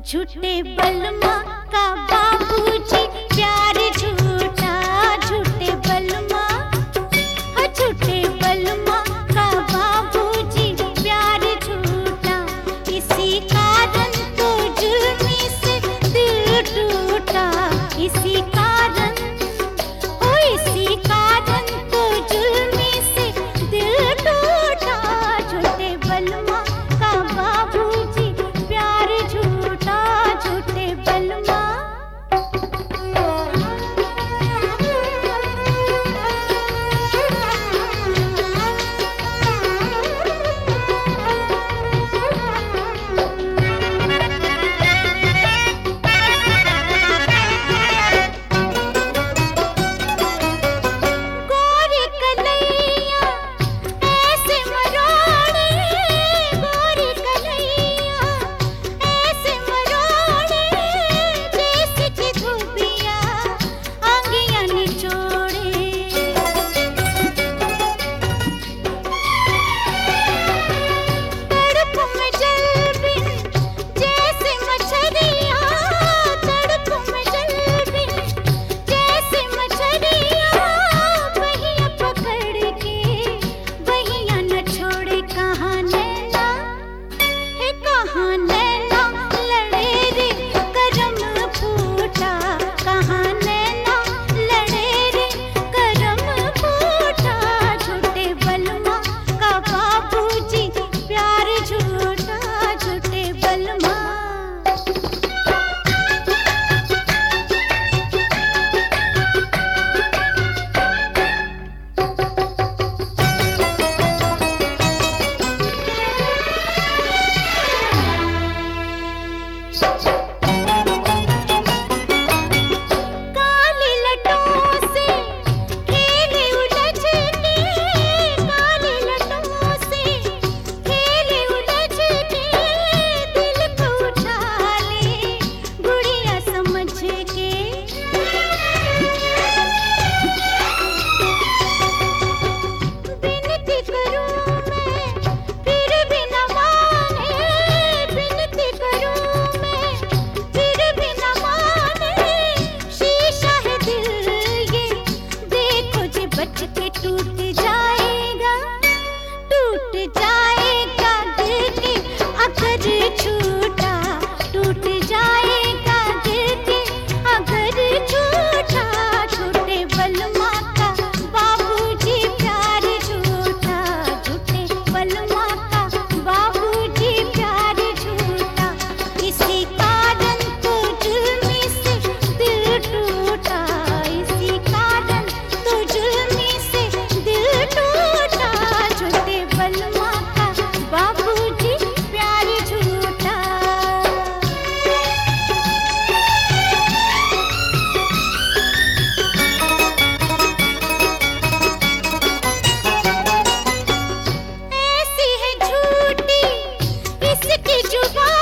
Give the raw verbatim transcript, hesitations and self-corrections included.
झूठे बलमा का बाबूजी प्यार झूठा, झूठे बलमा, हाँ झूठे बलमा का बाबूजी प्यार झूठा। इसी कारण तो जुल्मी से दिल टूटा, इसी कारण, ओ इसी कारण तो जुल्मी से दिल टूटा। झूठे बलमा का बाबूजी प्यार झूठा, झूठे बलमा। टूट जाएगा, टूट जाएगा दिल के अगर छूटा, टूट जाएगा दिल के अगर छूटा। झूठे बलमा का बाबूजी प्यार झूठा, झूठे बलमा का बाबूजी प्यार झूठा। इसी कारण तो जुल्मी से दिल टूटा, इसी कारण तो जुल्मी से दिल टूटा। झूठे बलमा का बाबूजी प्यार झूठा। ऐसी है झूठी इसकी जुबान,